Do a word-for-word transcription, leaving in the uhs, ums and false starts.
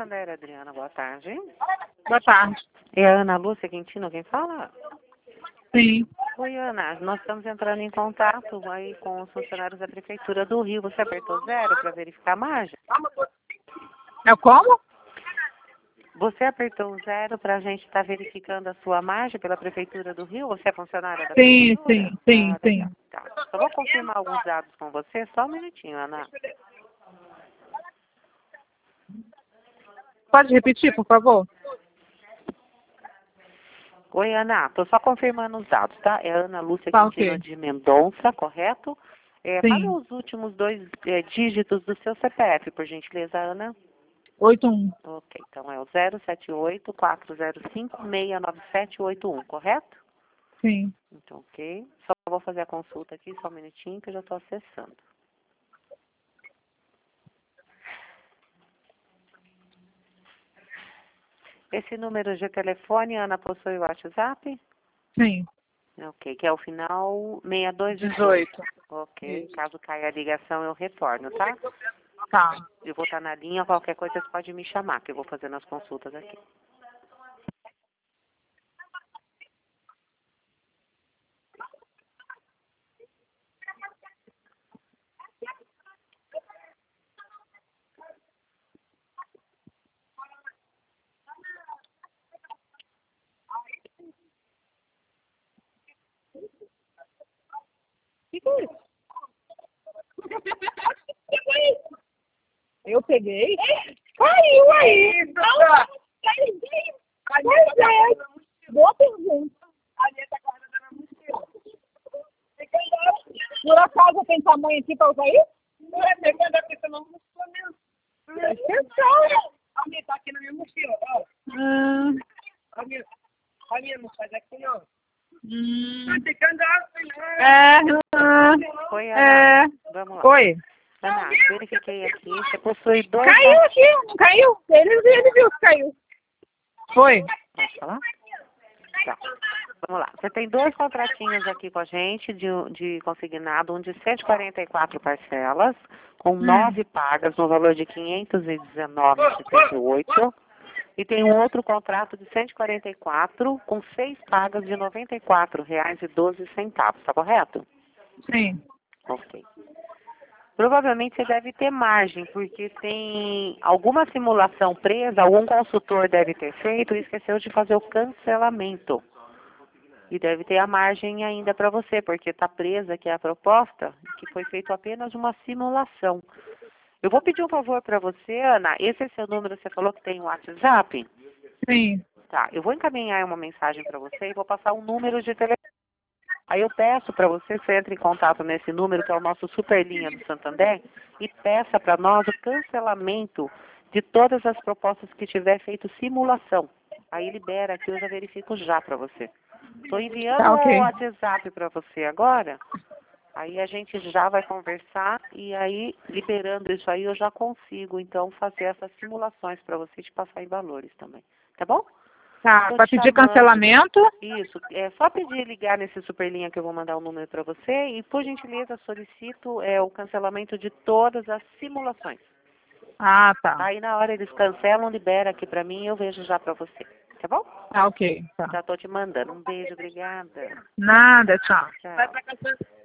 Santander, Adriana, boa tarde. Boa tarde. É a Ana Lúcia Quintino quem fala? Sim. Oi, Ana, nós estamos entrando em contato aí com os funcionários da Prefeitura do Rio. Você apertou zero para verificar a margem? É como? Você apertou zero para a gente estar verificando a sua margem pela Prefeitura do Rio? Você é funcionária da Sim, Prefeitura? sim, sim, Ah, sim. legal. Tá. Só vou confirmar alguns dados com você, só um minutinho, Ana. Pode repetir, por favor? Oi, Ana, estou só confirmando os dados, tá? É Ana Lúcia Tá, Quintino ok. de Mendonça, correto? É, fala Sim. os últimos dois é, dígitos do seu C P F, por gentileza, Ana. oito um. Ok, então é o zero sete oito, quatro zero cinco, seis nove sete oito um, correto? Sim. Então, ok. Só vou fazer a consulta aqui, só um minutinho que eu já estou acessando. Esse número de telefone, Ana, possui o WhatsApp? Sim. Ok, que é o final seis dois um oito. dezoito. Ok, Isso. caso caia a ligação, eu retorno, tá? Tá. Eu vou estar na linha, qualquer coisa você pode me chamar, que eu vou fazendo as consultas aqui. O que que é isso? Eu peguei? Caiu aí! Não, caiu! Pois é! Boa pergunta. Por acaso tem tamanho aqui para usar isso? Não é pegando aqui, você não mostrou mesmo. Presta atenção! A minha tá aqui na minha mochila, ó. Hum. A minha, a minha não faz aqui, não. Hum. Tá ficando assim, é. Hum. Oi, Ana. É. Vamos lá. Oi. Ana, verifiquei aqui, você possui dois... Caiu aqui, não caiu? Ele, ele viu que caiu. Foi. Pode falar? Tá. Vamos lá. Você tem dois contratinhos aqui com a gente de, de consignado, um de cento e quarenta e quatro parcelas, com nove pagas no valor de quinhentos e dezenove reais e setenta e oito centavos. E tem um outro contrato de cento e quarenta e quatro com seis pagas de noventa e quatro reais e doze centavos. Tá correto? Sim. Ok. Provavelmente você deve ter margem, porque tem alguma simulação presa, algum consultor deve ter feito e esqueceu de fazer o cancelamento. E deve ter a margem ainda para você, porque está presa aqui a proposta, que foi feita apenas uma simulação. Eu vou pedir um favor para você, Ana. Esse é seu número, você falou que tem o WhatsApp? Sim. Tá, eu vou encaminhar uma mensagem para você e vou passar um número de telefone. Aí eu peço para você, você entre em contato nesse número, que é o nosso Superlinha do Santander, e peça para nós o cancelamento de todas as propostas que tiver feito simulação. Aí libera aqui, eu já verifico já para você. Estou enviando Tá, o ok. WhatsApp para você agora, aí a gente já vai conversar e aí, liberando isso aí, eu já consigo, então, fazer essas simulações para você e te passar em valores também. Tá bom? Tá, Tô para te pedir chamando. cancelamento? Isso, é só pedir ligar nesse Superlinha que eu vou mandar o número para você e, por gentileza, solicito é, o cancelamento de todas as simulações. Ah, tá. Aí, na hora eles cancelam, libera aqui para mim e eu vejo já para você. Tá bom? Tá, ok. Tá. Já tô te mandando. Um beijo, obrigada. Nada, tchau. Tchau.